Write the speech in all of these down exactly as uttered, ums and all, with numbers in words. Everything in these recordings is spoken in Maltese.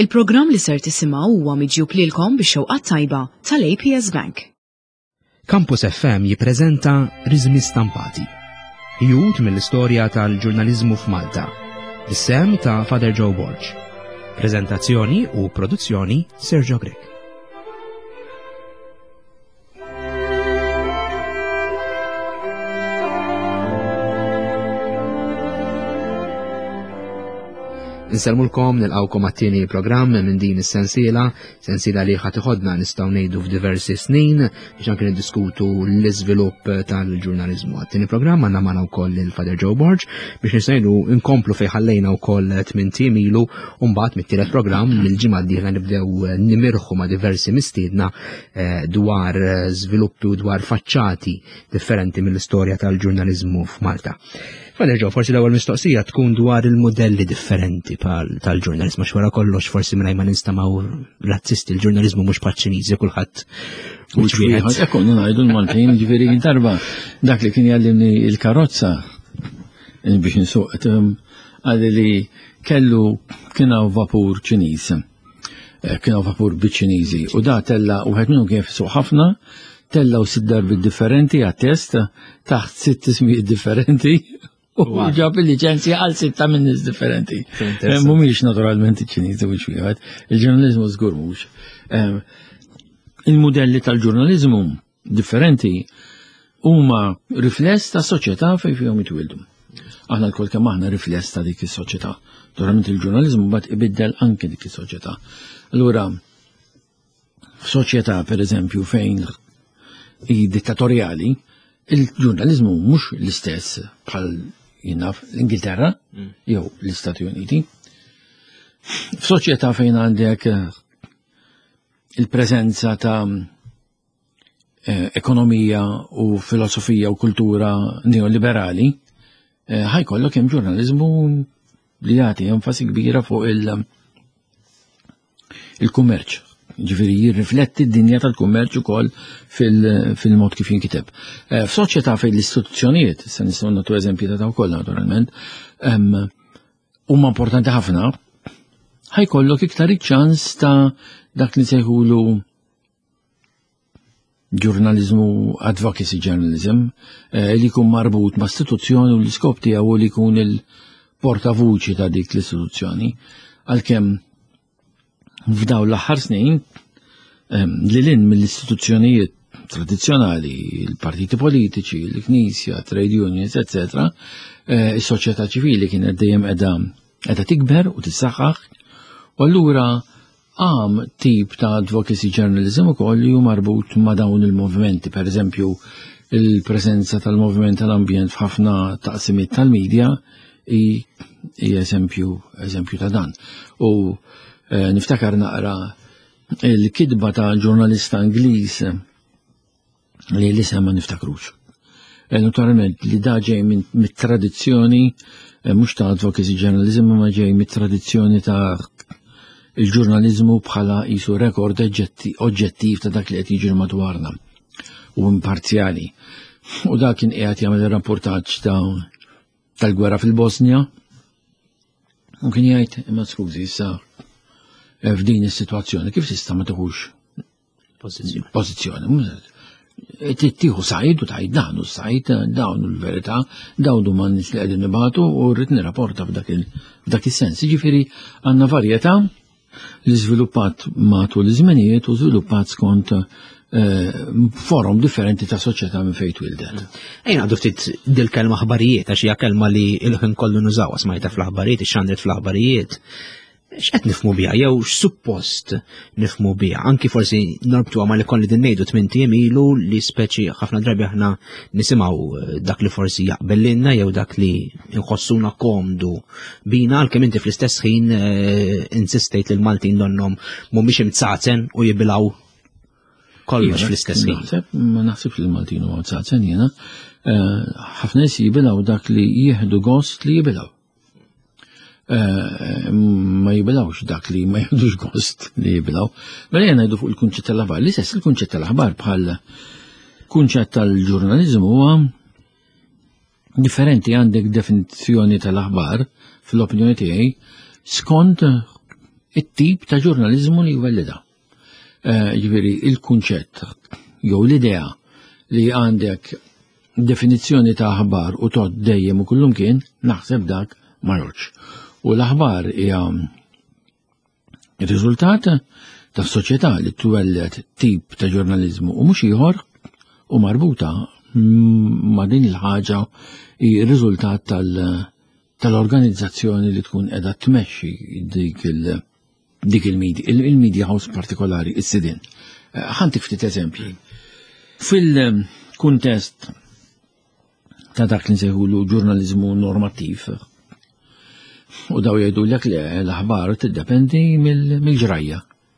Il-programm li ser tisimgħu huwa miġjub lilkom bix-xewqat tajba tal-A P S Bank. Campus F M jippreżenta Riżmi Stampati. Jgħud mill-istorja tal-ġurnaliżmu f'Malta. Is-sem ta' Father Joe Borge. Preżentazzjoni u produzzjoni Sergio Grek. Nselmulkom nilqawkom għat-tieni programm minn din is-sensiela, sensiela li ħadd iħodna nistgħu ngħidu f'diversi snin biex anke niddiskutu l-iżvilupp tal-ġurnaliżmu. Għat-tieni programm għandna magħna wkoll il-Father Joe Borge biex nisgħidu nkomplu fejn ħallejna wkoll tmien tim ilu u mbagħad mit-tielet programm mill-ġimgħa d-dieħla nibdew nimirħu ma' diversi mistiedna dwar żviluppi u dwar faċċati differenti mill-istorja tal-ġurnaliżmu f'Malta. Father Joe, forsi l-ewwel mistoqsija tkun dwar il-modelli differenti tal-ġurnalizmu x'wara kollox forsi mingħajr ma ninstamaw razzisti l-ġurnalizmu mhux paċ-Ċiniżi kulħadd mhux wieħed. Hekk konna ngħidu l-Maltin ġifieri darba dak li kien jgħallimni l-karozza biex insuq għalli li kellu kien hawn vapur Ċiniż. Kien hawn vapur biċ-Ċiniżi u da tella wieħed minnhom kien jisuq ħafna tella u sitt darbi differenti għat-test taħt sitt ismijiet differenti. U ġab il-licenzja għal sitta minn nies differenti. Mhumiex naturalment iċ-Ċiniżi mhux wieħed, il-ġurnaliżmu żgur mhux. Il-modelli tal-ġurnaliżmu differenti huma rifless ta' soċjetà fejn fihom jitwildu. Aħna lkoll kemm aħna rifless ta' dik is-soċjetà. Naturalment il-ġurnaliżmu mbagħad ibiddel anke dik is-soċjetà. Allura f'soċjetà pereżempju fejn hi dittatorjali, il-ġurnalizmu mhux l-istess bħal jinnaf l-Ingilterra jew l-Istati Uniti. F'soċjetà fejn għandek il-preżenza ta' ekonomija u filosofija u kultura neoliberali, ħajkollok hemm ġurnaliżmu li jagħti enfasi kbira fuq il-kummerċ. Ġifieri jirrifletti d-dinja tal-kummerċ ukoll fil-mod kif jinkiteb. F'soċjetà fejn l-istituzzjonijiet, se nistgħu nagħtu eżempji ta' wkoll naturalment, huma importanti ħafna, ħajkollok iktar iċ-ċans ta' dak li sejħulu ġurnaliżmu advocacy journalism li jkun marbut ma' istituzzjoni u l-iskop tiegħu li jkun il-portavuċi ta' dik l-istituzzjoni. Għalkemm f'dawn l-aħħar snin li lin mill-istituzzjonijiet tradizzjonali, il-partiti politiċi, l-Knisja, trade unions, et cetera, is-soċjetà ċivili kienet dejjem qiegħda tikber u tissaħħaħ, u allura għam tip ta' advocacy journalism ukoll li hu marbut ma' dawn il-movimenti, pereżempju il-preżenza tal-moviment tal-ambjent f'ħafna taqsimiet tal-medja hi eżempju eżempju ta' dan. U niftakar naqra il-kidba ta' ġurnalista Ingliż li l-isem ma niftakrux. Naturalment li da ġej mit-tradizzjoni mhux ta' advocacy journalism ma ġej mit-tradizzjoni ta' il-ġurnaliżmu bħala qisu rekord oġġettiv ta' dak li qed jiġri madwarna u imparzjali. U dak kien qiegħed jagħmel rapportaġġ tal-gwerra fil-Bosnja u kien jgħid imma skużi issa f'din is-sitwazzjoni kif tista' ma tieħux pożizzjoni. Tieħu sajd u tgħid dan u sajd dawn il-verità dawn huma n-nies li qegħdin nibagħtu u rrid nirrapporta f'dak is-sens. Jiġifieri għandna varjetà li żviluppat matul iż-żminijiet u żviluppat skont forum differenti ta' soċjetà minn fejn twildet. Ejna għadu ftit dil-kelma aħbarijiet għax hija kelma li l-ħin kollu nużawha smajta fl-aħbarijiet, ix-xandret fl-aħbarijiet. X'qed nifhmu biha jew x'suppost nifhmu biha, anki forsi norbtuha ma li kolli din ngħidu tmien tiem ilu li speċi ħafna drabi aħna nisimgħu dak li forsi jaqbel lilna jew dak li nħossuna komdu bina għalkemm inti fl-istess ħin insistejt li l-Maltin donhom mhumiex imtsatzen u jibilgħu kollox fl-istess ħin. Ma naħsibx li l-Maltin huma mtsatzen jiena. Ħafna nies jibilgħu dak li jieħdu gost li jibilgħu. Ma jibilawx dak li ma jibdux gost li jibilaw. Mela jena jdu fuq il-kunċett tal-aħbar. Li sess il-kunċett tal-aħbar bħal kunċett tal-ġurnalizmu huwa differenti. Għandek definizzjoni tal-aħbar fil-opinjoni tiegħi skont it-tip ta' ġurnaliżmu li jwellida. Ġifieri il-kunċett jew l-idea li għandek definizzjoni ta' aħbar u tot dejjem u kullum kien naħseb dak ma jgħodx. U l-aħbar hija riżultat ta' soċjetà li twellet tip ta' ġurnaliżmu u mhux ieħor u marbuta ma' din il-ħaġa hi riżultat tal-organizzazzjoni li tkun qiegħda tmexxi dik il- dik il-media, il-media house partikolari, is-sidin. Ħantik ftit eżempji. Fil-kuntest ta' dak li nsejħulu ġurnaliżmu normattiv, u daw jgħidu l-ek li l-aħbar tiddependi mill-ġrajja.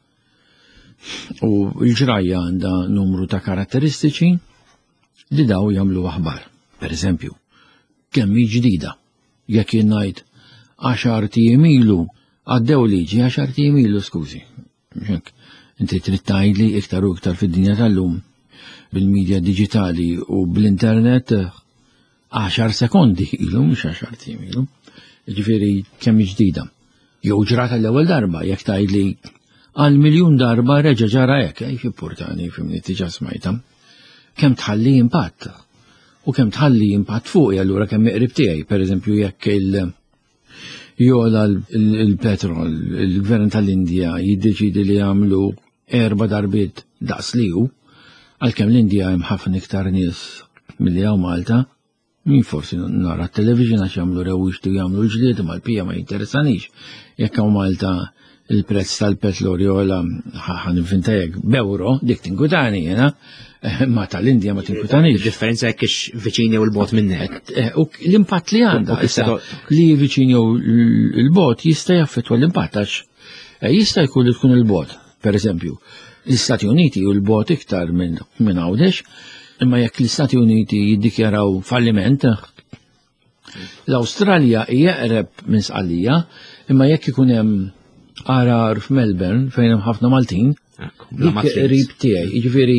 U l-ġrajja għandha numru ta' karatteristiċi li daw jagħmlu aħbar. Per eżempju, kemm hi ġdida, jekk jien ngħid għaxar tiem ilu għaddew liġi għaxar tiem ilu skużi. Inti trid tgħidli iktar u iktar fid-dinja tal-lum bil-medja digitali u bl-internet għaxar sekondi ilu mhux għaxar tiem ilu. Ġifieri kemm ġdida. Jew ġrata l-ewwel darba jekk tgħidli għal miljun darba reġa' ġara hekk, kif importanti fimni tiġa smajta. Kemm tħalli impatt. U kemm tħalli impatt fuqi allura kemm iqrib tiegħi, pereżempju jekk il- jola il-petrol, il-gvern tal-Indja jiddeċidi li jagħmlu erba' darbiet daqs liħu, għalkemm l-Indja hemm ħafna iktar nies milli hawn Malta, min forsi nara t-television għax jagħmlu rewwixti u jagħmlu l-ġlied ma l-pija ma jinteressanix. Jekk hawn Malta il-prezz tal-petrol jola ħanivvinta hekk b'ewro, dik tinkutani jiena, ma tal-Indja ma tinkutanix. Differenza jekk ix viċini u l-bot minnek. U l-impatt li għandha li viċini u l-bot jista' jaffettwa l-impatt għax jista' jkun li tkun il-bot. Per eżempju, l-Istati Uniti u l-bot iktar minn minn għawdex, imma jekk l-Istati Uniti jiddikjaraw falliment, l-Awstralja hija qreb minn sqallija, imma jekk ikun hemm arar f'Melbourne fejn hemm ħafna Maltin, dik qrib tiegħi, jiġifieri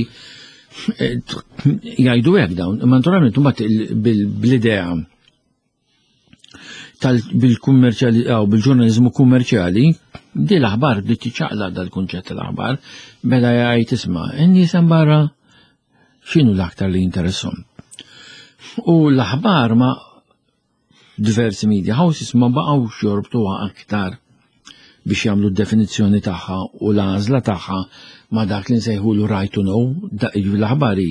jgħidu hekk dawn, imma naturalment imbagħad bil-idea bil-kummerċjali aw bil-ġurnaliżmu kummerċjali, di l-aħbar li tiċċaqla dal-kunċett tal-aħbar, beda jgħid isma' in-nies hemm barra x'inhu l-aktar li jinteresshom. U l-aħbar ma' diversi media houses ma baqgħux jorbtuha aktar biex jagħmlu d-definizzjoni tagħha u l-għażla tagħha ma' dak li nsejħulu right to know, l-aħbari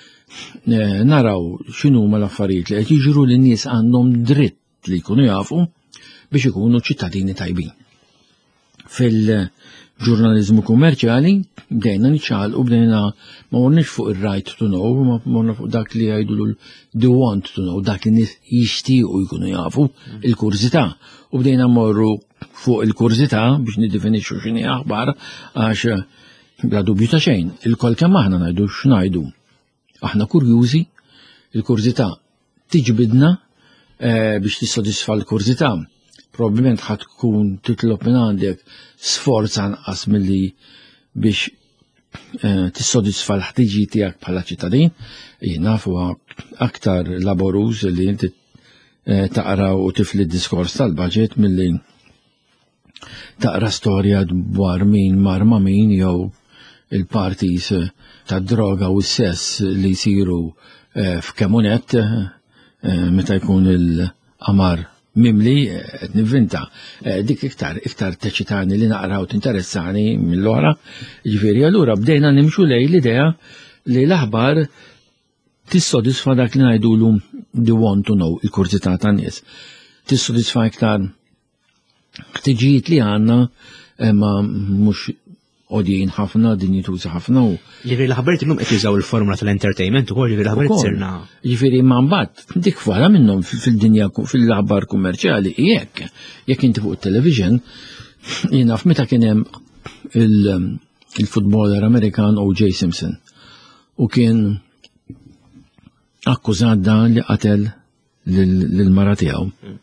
naraw x'inhuma l-affarijiet li qed jiġru lin nies għandhom dritt li jkunu jafu biex ikunu ċittadini tajbin. Fil-ġurnaliżmu kummerċjali bdejna niċċaqal u bdejna ma morniex fuq ir-right to know, ma morna fuq dak li jgħidu the want to know, dak li nies jixtiequ jkunu jafu, il-kurzità. U bdejna morru fuq il-kurzità biex niddefinixxu x'inhi aħbar għax bla dubju ta' xejn, il-kol kemm aħna ngħidu x'ngħidu. Aħna kurjużi, il-kurzità tiġbidna biex tissodisfa l-kurzità. Probabbilment ħadd tkun titlob minn għandek sforz anqas milli biex tissodisfa l-ħtiġi tiegħek bħala ċittadin, jien nafu aktar laboruż li inti taqra u tifli d-diskors tal-budget milli taqra storja dwar min marma min jew il-partis tad-droga u s-sess li jsiru f'kemunet meta jkun il-qamar mimli qed nivvinta. Dik iktar iktar teċitani li naqra u tinteressani mill-oħra. Ġifieri allura bdejna nimxu lej l-idea li l-aħbar tissodisfa dak li ngħidulu the want to know, il-kurzità tan-nies. Tissodisfa iktar ħtiġijiet li għandna ma mhux għodjien ħafna, dinjitużi ħafna u. Ġifieri l-ħabariet illum qed jużaw il-formula tal-entertainment ukoll, ġifieri l-ħabariet sirna. Ġifieri ma mbagħad dik wara minnhom fil-dinja fil-aħbar kummerċjali jekk jekk inti fuq it-television jien naf meta kien hemm il-futballer Amerikan O J Simpson u kien akkużat dan li qatel lill-mara tiegħu.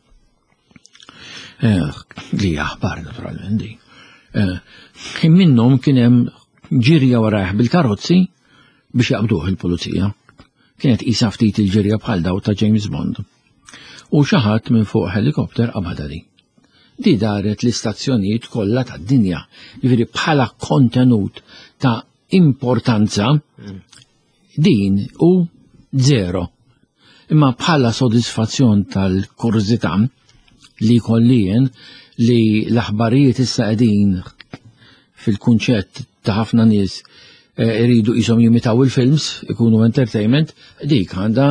Li aħbar naturalment di. Kien minnhom kien hemm ġirja warajh bil-karozzi biex jaqbduh il-pulizija. Kienet qisha ftit il-ġirja bħal daw ta' James Bond. U xi ħadd minn fuq helikopter qabada li. di daret l-istazzjonijiet kollha tad-dinja. Jiġifieri bħala kontenut ta' importanza din u zero. Imma bħala sodisfazzjon tal-kurżità li kollien li l-aħbarijiet issa qegħdin fil-kunċett ta' ħafna nies iridu qishom jimitaw il-films, ikunu entertainment, dik għandha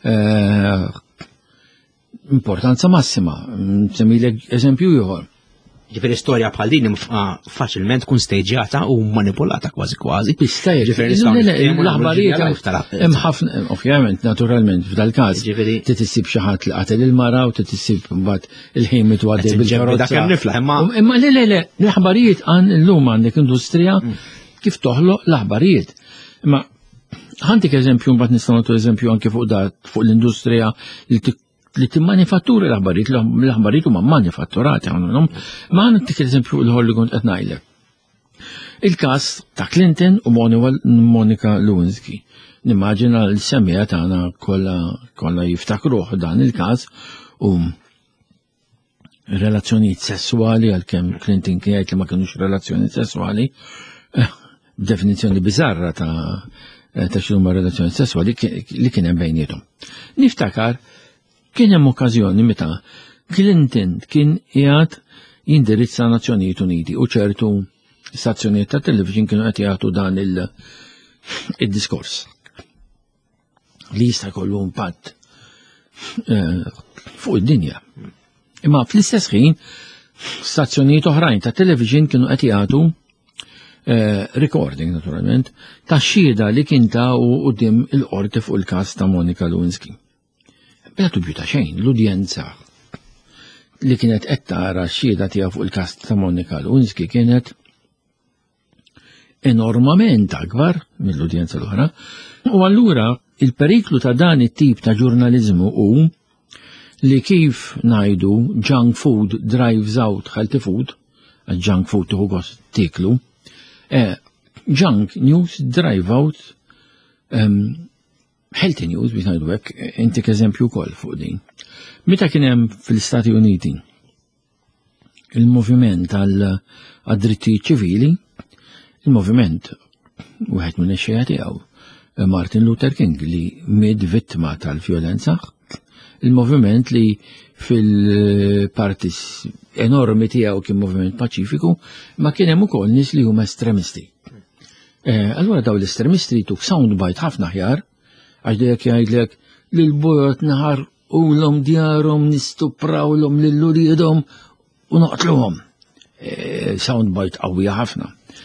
importanza massima. Semmilek eżempju ieħor. Ġifieri storja bħal din faċilment tkun stagejata u manipolata kważi kważi. Bistajjek. L-aħbarijiet hemm ħafna, ovvjament, naturalment, f'dal-każ titissib xi ħadd li qatel il-mara u titissib mbagħad il-ħejmet u għaddej bil-karozza. Imma le le le, l-aħbarijiet għan illum għandek industrija kif toħloq l-aħbarijiet. Imma ħantik eżempju mbagħad nistgħu nagħtu eżempju anke fuq dat fuq l-industrija li li timmanifattura l-aħbarijiet, l-aħbarijiet huma manifatturati għandhom, ma għandek eżempju l-ħor li kont qed ngħidlek. Il-każ ta' Clinton u Monica Lewinsky. Nimmaġina l-semmija tagħna kollha jiftakruh dan il-każ u relazzjonijiet sessuali għalkemm Clinton kien jgħid li ma kinux relazzjonijiet sessuali, definizzjoni biżarra ta' ta' x'huma relazzjonijiet sessuali li kien hemm bejniethom. Niftakar kien hemm okkażjoni meta Clinton kien qiegħed jindirizza Nazzjonijiet Uniti u ċertu stazzjonijiet ta' television kienu qed jagħtu dan il-diskors li jista' jkollu impatt fuq id-dinja. Imma fl-istess ħin stazzjonijiet oħrajn ta' television kienu qed jagħtu recording naturalment ta' xhieda li kien ta' u quddiem il-qorti fuq il-każ ta' Monica Lewinsky. Bela dubju ta' xejn, l-udjenza li kienet qed tara x-xhieda tiegħu fuq il-każ ta' Monica Lewinsky kienet enormament akbar mill-udjenza l-oħra, u allura il-periklu ta' dan it-tip ta' ġurnaliżmu hu li kif ngħidu junk food drives out healthy food, junk food tieħu gost tiklu, junk news drive out healthy news biex ngħidu hekk, intik eżempju wkoll fuq din. Meta kien hemm fl-Istati Uniti il-moviment għad-drittijiet ċivili, il-moviment wieħed minn ix-xejja tiegħu Martin Luther King li mied vittma tal-vjolenza, il-moviment li fil-partis enormi tiegħu kien moviment paċifiku, ma kien hemm ukoll nies li huma estremisti. Allura daw l-estremisti tuk soundbite ħafna ħjar għax dejjek jgħidlek li l-bojot naħar u l-om djarhom nistuprawlhom lill-uriedhom u noqtluhom. Soundbite qawwija ħafna.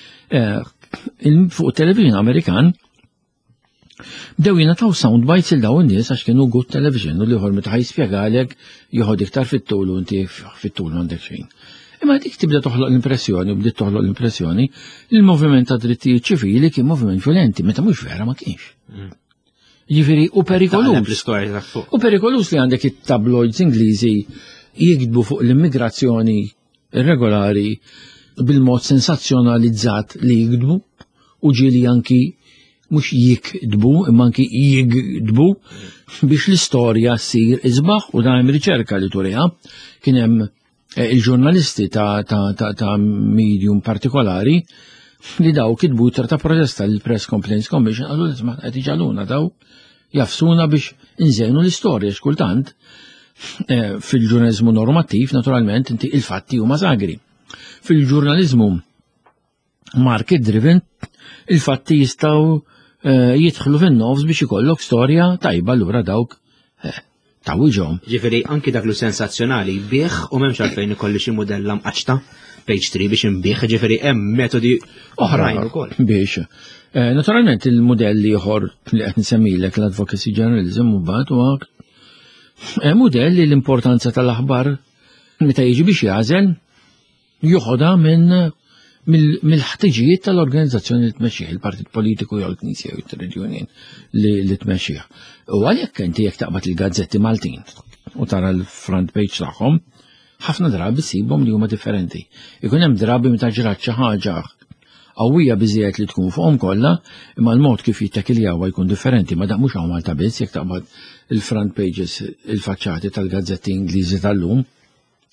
Fuq television Amerikan bdew jingħataw soundbites il dawn in-nies għax kienu good television u liħor meta ħajspjegalek joħod iktar fit-tul u inti fit-tul m'għandek xejn. Imma dik tibda toħloq l-impressjoni u bdiet toħloq l-impressjoni li l-moviment ta' drittijiet ċivili kien moviment violenti meta mhux vera ma kienx. Jiġifieri u perikolus. U perikolus li għandek it-tabloids Ingliżi jikdbu fuq l-immigrazzjoni irregolari bil-mod sensazzjonalizzat li jikdbu u ġieli anki mhux jikdbu imma anki jikdbu biex l-istorja ssir isbaħ u dan hemm riċerka li turiha kien hemm il-ġurnalisti ta' medium partikolari li daw kitbu ta' protesta l-Press Complaints Commission għallu l-isma' qed iġaluna daw jafsuna biex inżejnu l-istorja x'kultant fil-ġurnalizmu normattiv naturalment inti il-fatti huma sagri. Fil-ġurnalizmu market driven il-fatti jistgħu jidħlu fin-nofs biex ikollok storja tajba lura dawk ta' wiġhom. Ġifieri anki dak lu sensazzjonali bih u m'hemmx għalfejn ikolli xi mudell mqaċta page three biex imbieħ, ġifieri hemm metodi oħrajn ukoll. Biex. Naturalment il-modelli ieħor li qed nsemmilek l-advocacy journalism mbagħad huwa modell li l-importanza tal-aħbar meta jiġi biex jażel joħodha minn mill-ħtiġijiet tal-organizzazzjoni li tmexxih, il-partit politiku jew il-Knisja jew it-Trade Union li tmexxih. U għalhekk inti jekk taqbad il-gazzetti Maltin u tara l-front page tagħhom, ħafna drabi sibhom li huma differenti. Ikun hemm drabi meta ġrat xi ħaġa qawwija biżjed li tkun fuqhom kollha, imma l-mod kif jittakiljaw jkun differenti, ma dak mhux hawn Malta biss jekk taqbad il-front pages il-faċċati tal-gazzetti Ingliżi tal-lum,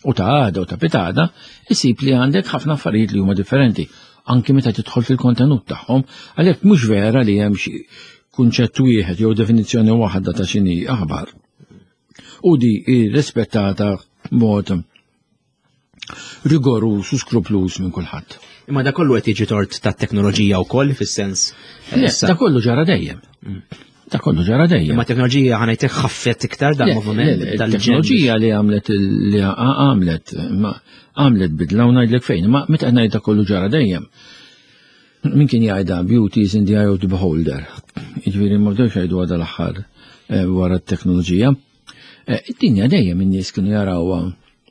u ta' għada u ta' pitada, isib li għandek ħafna affarijiet li huma differenti, anki meta tidħol fil-kontenut tagħhom, għalhekk mhux vera li hemm xi kunċett wieħed jew definizzjoni waħda ta' x'inhi aħbar. U di rispettata b'mod rigorus u skruplus minn kulħadd. Imma da kollu qed jiġi tort tat-teknoloġija wkoll fis-sens. Da kollu ġara dejjem. Da kollu ġara dejjem. Imma teknoloġija ħanajtek ħaffet iktar dal-moviment. Il-teknoloġija li għamlet li għamlet għamlet bidla u ngħidlek fejn, ma meta ngħid da kollu ġara dejjem. Min kien jgħidha beauty is in the eye of the beholder. Jiġifieri ma bdewx jgħidu għadha l-aħħar wara t-teknoloġija. Id-dinja dejjem in-nies kienu jarawha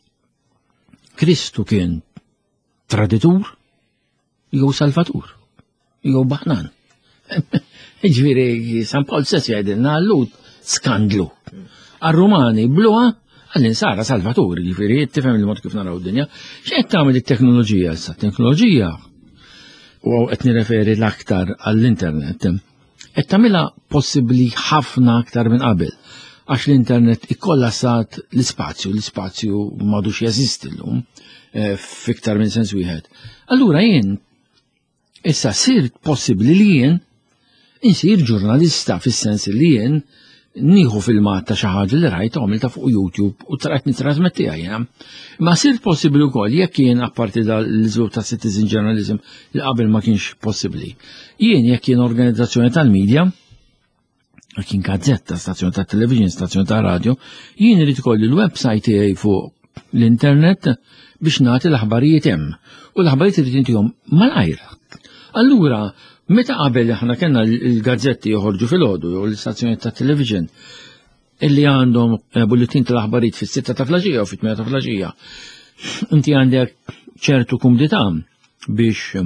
Kristu kien traditur jew salvatur jew baħnan. Ġifieri San Pawl stess jgħidilna allut skandlu. Għar-Rumani bluha għall-insara salvatur, ġifieri tifhem il-mod kif naraw id-dinja. X'qed tagħmel it-teknoloġija issa? Teknoloġija u qed nirreferi l-aktar għall-internet. Qed tagħmilha possibbli ħafna aktar minn qabel. Għax l-internet ikkollassat l-ispazju, l-ispazju madux jeżisti llum fiktar minn sens wieħed. Allura jien issa sirt possibbli li jien insir ġurnalista fis-sens li jien nieħu filmat ta' xi ħaġa li rajt għamilta fuq YouTube u trajt nittrasmettiha jiena. Ma sirt possibbli wkoll jekk jien apparti l-iżvilupp ta' citizen journalism li qabel ma kienx possibbli. Jien jekk jien organizzazzjoni tal-medja kien gazzetta, stazzjoni ta' television, stazzjoni ta' radio, jien irid ikolli l-website tiegħi fuq l-internet biex nagħti l-aħbarijiet hemm. U l-aħbarijiet irid intihom malajr. Allura, meta qabel aħna kellna l-gazzetti joħorġu fil-ħodu jew l-istazzjoni ta' television illi għandhom bulletin tal-aħbarijiet fis-sitta ta' flaġija u fit-tmien ta' flaġija, inti għandek ċertu kumdità biex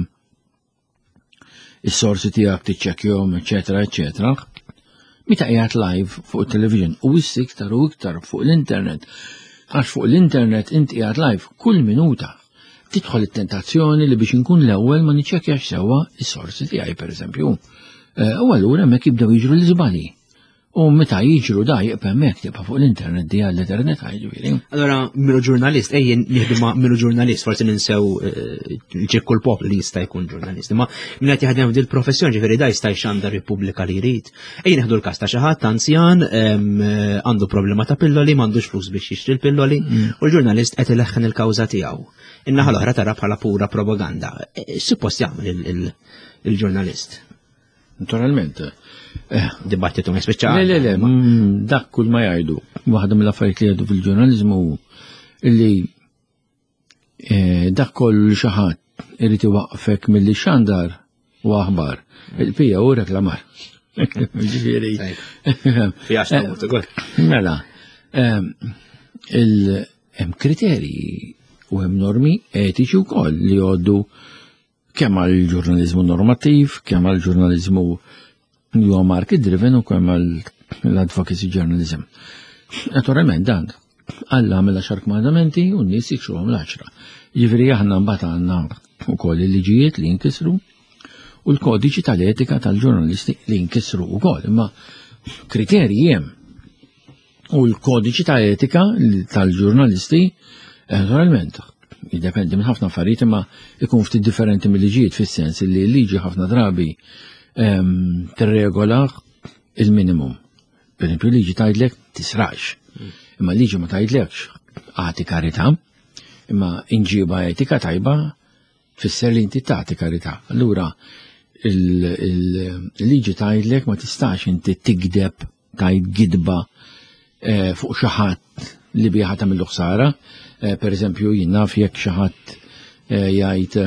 is-sorsi tiegħek tiċċekkjahom, eċetera, eċetera. Meta qiegħed live fuq it-television u issa iktar u iktar fuq l-internet. Għax fuq l-internet inti qiegħed live kull minuta. Tidħol it-tentazzjoni li biex inkun l-ewwel ma niċċekkjax sewwa is-sorsi tiegħi pereżempju. U allura hemmhekk jibdew jiġru l-iżbalji. U meta jiġru da jibqa' hemmhekk tibqa' fuq l-internet di għall-internet ħajġifieri. Allora milu ġurnalist, ejjen nieħdu ma' milu ġurnalist, forsi ninsew ċekku l-poplu li jista' jkun ġurnalist. Imma min qed jaħdem f'dil professjoni ġifieri da jista' jxandar Repubblika li jrid. Ejjen nieħdu l-każ ta' xi ħadd anzjan għandu problema ta' pilloli, m'għandux flus biex jixtri l-pilloli u l-ġurnalist qed ileħħen il-kawża tiegħu. In-naħa l-oħra tara bħala pura propaganda. Suppost jagħmel il-ġurnalist. Naturalment. Dibattitu ma speċjali. Le, le, le, dak kull ma jgħidu. Waħda mill-affarijiet li jgħidu fil-ġurnalizmu illi dak kollu li xi ħadd irid iwaqfek milli xandar u aħbar. Il-pija u reklamar. Ġifieri. Fijax tamut ukoll. Mela, hemm kriterji u hemm normi etiċi wkoll li jgħoddu kemm għall-ġurnaliżmu normattiv, kemm għall-ġurnaliżmu li huwa market driven u kemm għall-advocacy journalism. Naturalment dan Alla għamela xar kmandamenti u n-nies jikxuhom l-għaxra. Jiġifieri aħna mbagħad għandna wkoll il-liġijiet li jinkisru u l-kodiċi tal-etika tal-ġurnalisti li jinkisru wkoll, imma kriterji hemm. U l-kodiċi ta' etika tal-ġurnalisti naturalment jiddependi minn ħafna affarijiet imma ikun ftit differenti mill-liġijiet fis-sens li l-liġi ħafna drabi tirregola il-minimum. Per esempio liġi tgħidlek tisrax. Imma liġi ma tgħidlekx għati karità, imma inġiba etika tajba fisser li inti tagħti karità. Allura il-liġi tgħidlek ma tistax inti tikdeb tgħid gidba fuq xi ħadd li biha tagħmel ħsara. Per eżempju, jien naf jekk xi ħadd jgħid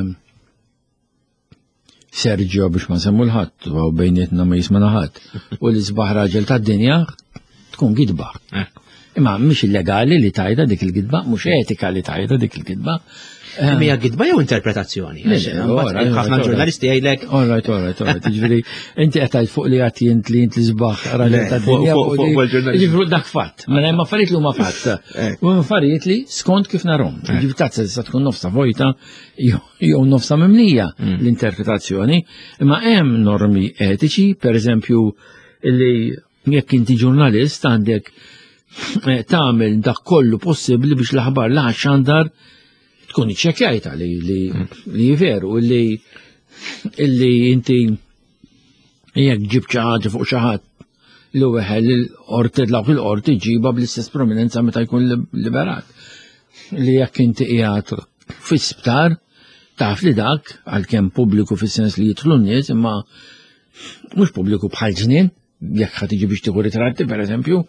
Sergio biex ma nsemmu l-ħadd u bejnietna ma jisma' ħadd u l-isbaħ raġel tad-dinja tkun gidba. Imma mhix illegali li tajda dik il-gidba, mhux etika li tajda dik il-gidba. Mija gidba jew interpretazzjoni? Ħafna ġurnalisti jgħidlek. All right, all right, all right. Jiġifieri inti qed tgħid fuq li qed jint li int l-isbaħ raġel tad-dinja jiġifieri dak fatt. Mela hemm affarijiet li huma fatt. U hemm affarijiet li skont kif narhom. Jiġifieri tazza tista' tkun nofsa vojta jew nofsa mimlija l-interpretazzjoni, imma hemm normi etiċi, pereżempju li jekk inti ġurnalist għandek tagħmel dak kollu possibbli biex l-aħbar li ħaxxandar tkun iċċekkjajta li li li veru li illi inti jekk ġib xi ħaġa fuq xi ħadd li weħel il-qorti dlaq il-qorti ġiba bl-istess prominenza meta jkun liberat. Li jekk inti qiegħed fis-sptar taf li dak għalkemm pubbliku fis-sens li jidħlu n-nies imma mhux pubbliku bħal ġnien jekk ħad tiġi biex tieħu ritratti pereżempju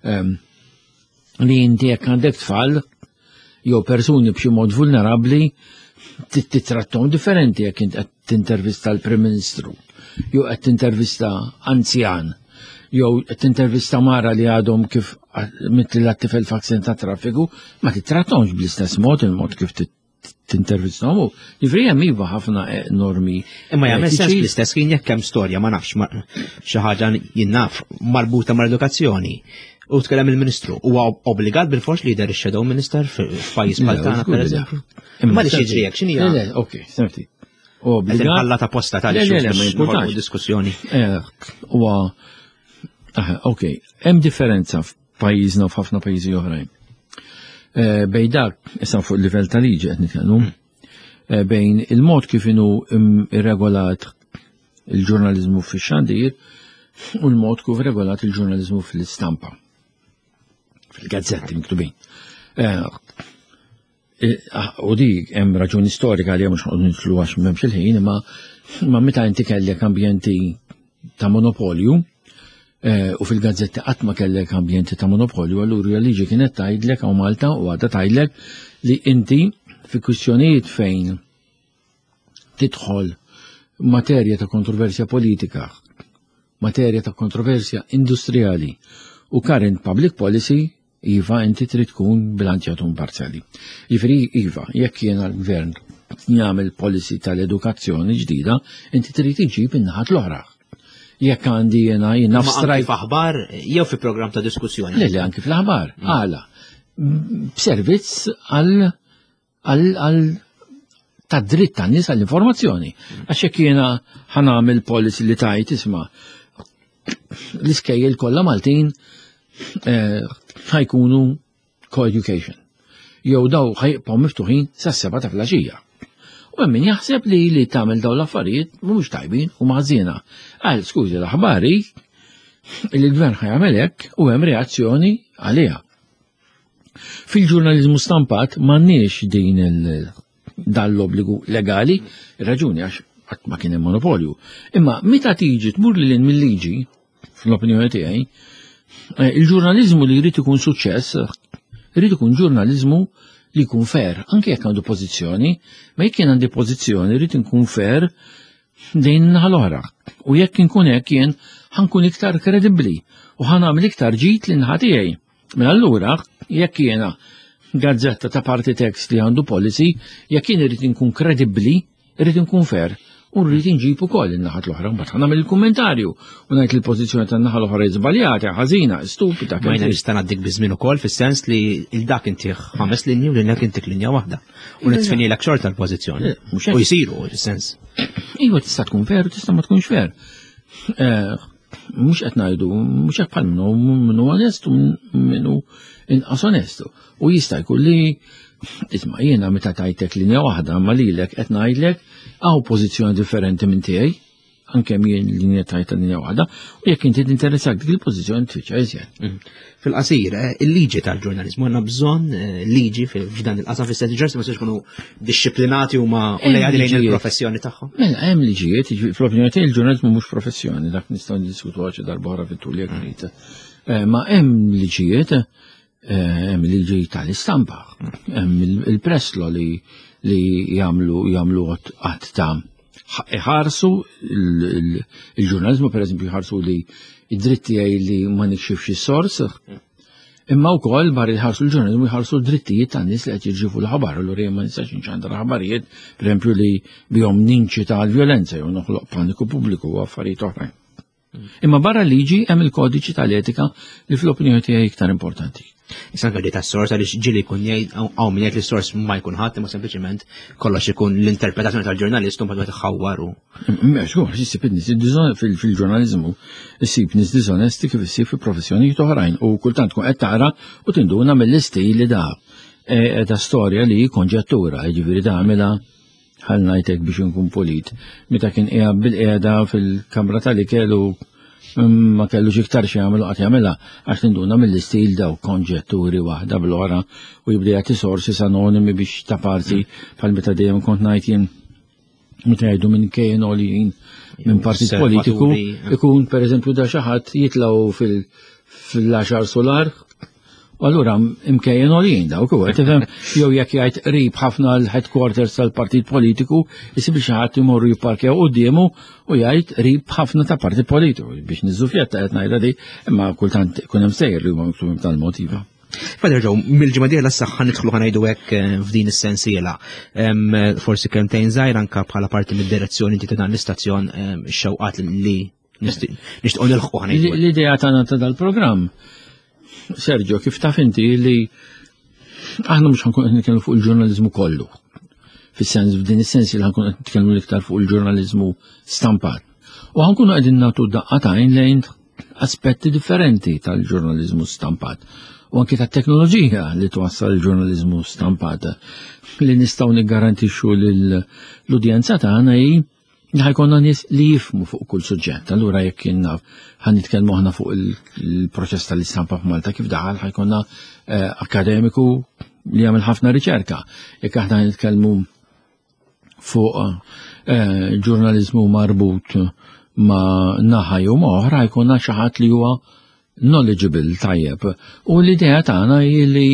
li inti jekk għandek tfal jew persuni b'xi mod vulnerabbli titrattom differenti jekk int qed tintervista l-Prim Ministru jew qed tintervista anzjan jew qed tintervista mara li għadhom kif mitli l-tifel f'aksent ta' traffiku ma titrattomx bl-istess mod il-mod kif tintervistahom. Jifri hemm iva ħafna normi. Imma jagħmel sens bl-istess kien jekk hemm storja ma nafx xi ħaġa jinnaf marbuta mal-edukazzjoni. U tkellem il-Ministru, huwa obbligat bil-forx li jder ix-shadow minister f'pajjiż bħal tagħna pereżempju. Imma li xiġri hekk x'inhi? Le, okej, semti. Obbligat ħalla ta' posta tal-xogħol diskussjoni. Huwa okej, hemm differenza f'pajjiżna u f'ħafna pajjiżi oħrajn. Bejn dak issa fuq il-livell tal-liġi qed nitkellmu bejn il-mod kif inhu irregolat il-ġurnaliżmu fix-xandir u l-mod kif regolat il-ġurnaliżmu fl-istampa. Fil-gazzetti miktubin. U di hemm raġuni storika li mhux qogħdu nitlu għax m'hemmx il-ħin, imma meta inti kellek ambjenti ta' monopolju u fil-gazzetti qatt ma kellek ambjenti ta' monopolju, allura liġi kienet tgħidlek hawn Malta u għadha tgħidlek li inti fi kwistjonijiet fejn tidħol materja ta' kontroversja politika, materja ta' kontroversja industrijali u current public policy, iva inti trid tkun bilanċjat u imparzjali. Jifri iva, jekk jiena l-gvern jagħmel policy tal-edukazzjoni ġdida, inti trid iġib in-naħat l-oħra. Jekk għandi jiena jiena f'strajk f'aħbar jew fi programm ta' diskussjoni. Le, le anke fl-aħbar. Għala. B'servizz għal għal ta' dritt tan-nies għall-informazzjoni. Għax jekk jiena ħanagħmel policy li tajt isma' l-iskejjel kollha Maltin ħajkunu co-education. Jew daw ħajbqgħu miftuħin sas-seba' ta' filgħaxija. U hemm min jaħseb li li tagħmel dawn l-affarijiet mhumiex tajbin u maħżiena. Għal skużi l-aħbari li l-gvern ħajamel hekk u hemm reazzjoni għaliha. Fil-ġurnaliżmu stampat m'għandniex din dan l-obbligu legali, raġuni għax qatt ma kien hemm monopolju. Imma meta tiġi tmur lil mill-liġi, fl-opinjoni tiegħi, il-ġurnaliżmu li jrid ikun suċċess, jrid ikun ġurnaliżmu li jkun fair, anke jekk għandu pożizzjoni, ma jekk jien għandi pożizzjoni jrid inkun fair din l-oħra. U jekk inkun hekk jien ħankun iktar kredibbli u ħanagħmel iktar ġid lin naħa tiegħi. Mela allura jekk jiena gazzetta ta' parti text li għandu policy, jekk jien irid inkun kredibbli, irid inkun fair. U rrid inġib ukoll in-naħat l-oħra, mbagħad nagħmel il-kummentarju u ngħid il-pożizzjoni tan-naħa l-oħra żbaljata, ħażina, stupida. Ma jiena nista' ngħaddik biżmien ukoll fis-sens li il dak inti ħames linji u lilek intik linja waħda. U nitfinilek xorta l-pożizzjoni. U jsiru fis-sens. Iwa tista' tkun fer u tista' ma tkunx fer. Mhux qed ngħidu, mhux hekk bħal minnu minnu onest u minnu inqas onestu. U jista' jkun li isma' jiena meta tajtek linja waħda ma lilek qed ngħidlek għaw pożizzjoni differenti minn tiegħi, anke jien linja tajta linja waħda, u jekk inti tinteressak dik il-pożizzjoni tfittxa iżjed. Fil-qasir, il-liġi tal-ġurnaliżmu għandna bżonn liġi f'dan il-qasam fis-statiġers ma se jkunu dixxiplinati u ma lejadi lejn il-professjoni tagħhom. Mela hemm liġijiet, fl-opinjoni tiegħi il-ġurnaliżmu mhux professjoni, dak nistgħu niddiskutuha xi darba oħra fit-tul jekk trid. Ma hemm liġijiet, hemm liġi tal-istampa, hemm il-press law li li jagħmlu jagħmlu qatt ta' iħarsu il-ġurnaliżmu pereżempju jħarsu li id-dritti li ma nikxifx is-sors, imma wkoll barra jħarsu l-ġurnaliżmu jħarsu d-drittijiet tan-nies li qed jiġġifu l-ħabar, allura ma nistax inċandar ħabarijiet, pereżempju li bihom ninċita l-vjolenza jew noħloq paniku pubbliku u affarijiet oħrajn. Imma barra liġi hemm il-kodiċi tal-etika li fl-opinjoni tiegħi iktar importanti. Isan għaddi ta' sors għalix ġili kun jgħid għaw minn jgħid li sors ma jkun ħadd ma sempliċement kollox ikun l-interpretazzjoni tal-ġurnalist u mbagħad tħawwaru. Mhux huwa issib fil-ġurnaliżmu issib nies diżonesti kif issib fi professjonijiet oħrajn u kultant tkun qed tara u tinduna mill-istil li da ta' storja li konġettura, jiġifieri tagħmilha ħal ngħidlek biex inkun polit. Meta kien qiegħed bil-qiegħda fil-kamra tal-ikel u ma kellux iktar xi jagħmlu qatt jagħmilha għax tinduna mill-istil daw konġetturi waħda bl-oħra u jibda jagħti sources anonimi biex ta' parti bħal meta dejjem kont ngħid jien meta jgħidu minn kejjen għoljin minn partit politiku ikun pereżempju da xi ħadd jitlgħu fil-għaxar solar u allura imkejjen għoljin dawk huwa tifhem jew jekk jgħid qrib ħafna l-headquarters tal-partit politiku isib xi ħadd imorru jipparkjaw qudiemu u jgħid qrib ħafna ta' partit politiku biex niżufjetta qed ngħidha di imma kultant ikun hemm sejjer li huma miktubin tal-motiva. Faderġaw, mill-ġimgħa dieħla s-saħħa nidħlu ħanajdu hekk f'din is-sensiela. Forsi kemm tgħin żgħir anke bħala parti mid-direzzjoni inti ta' dan l-istazzjon x-xewqat li nixtiequ nilħqu ħanajdu. L-idea tagħna ta' dal-programm Sergio, kif taf inti li aħna mhux ħankun qed nitkellmu fuq il-ġurnaliżmu kollu. Fis-sens f'din is-sens li ħankun qed nitkellmu iktar fuq il-ġurnaliżmu stampat. U ħankunu qegħdin nagħtu daqqatajn lejn aspetti differenti tal-ġurnaliżmu stampat. U anke tat-teknoloġija li twassal il-ġurnaliżmu stampat li nistgħu niggarantixxu lill-udjenza tagħna hi ħajkonna nies li jifmu fuq kull suġġett. Allura jekk kienna ħan nitkellmu aħna fuq il-proċess tal-istampa f'Malta kif daħal ħajkonna akademiku li jagħmel ħafna riċerka. Jekk aħna nitkellmu fuq ġurnaliżmu marbut ma' naħa jew ma' oħra ħajkonna xi ħadd li huwa knowledgeable tajjeb. U l-idea tagħna hi li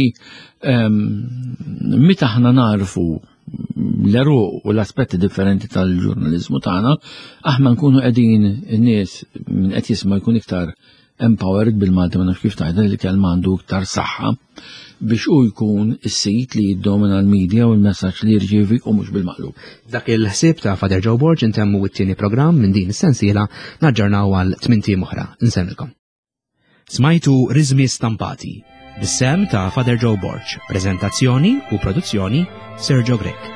meta aħna narfu l-eru u l-aspetti differenti tal-ġurnalizmu tagħna, aħna nkunu qegħdin in-nies minn qed jisma' jkun iktar empowered bil-Malti ma nafx kif tgħidha li kelma għandu iktar saħħa biex hu jkun is-sit li jiddomina l-medja u l-messaġġ li jirċievi u mhux bil-maqlub. Dak il-ħsieb ta' Father Joe Borg intemmu t-tieni programm minn din is-sensiela naġġornaw għal tmien oħra. Nsemmilkom. Smajtu Riżmi Stampati bis-sem ta' Father Joe Borg, preżentazzjoni u produzzjoni Sergio Grek.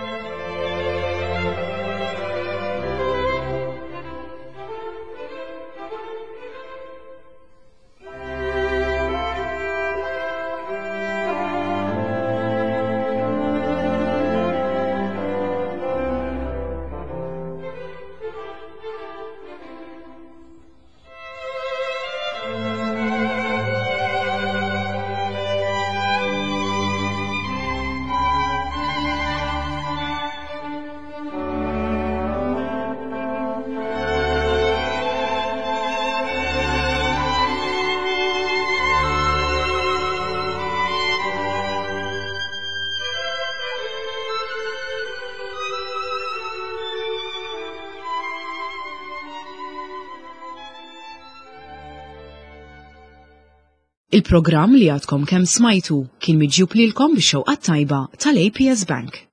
Il-programm li għadkom kemm smajtu kien miġjub lilkom bix-xewqat tajba tal-A P S Bank.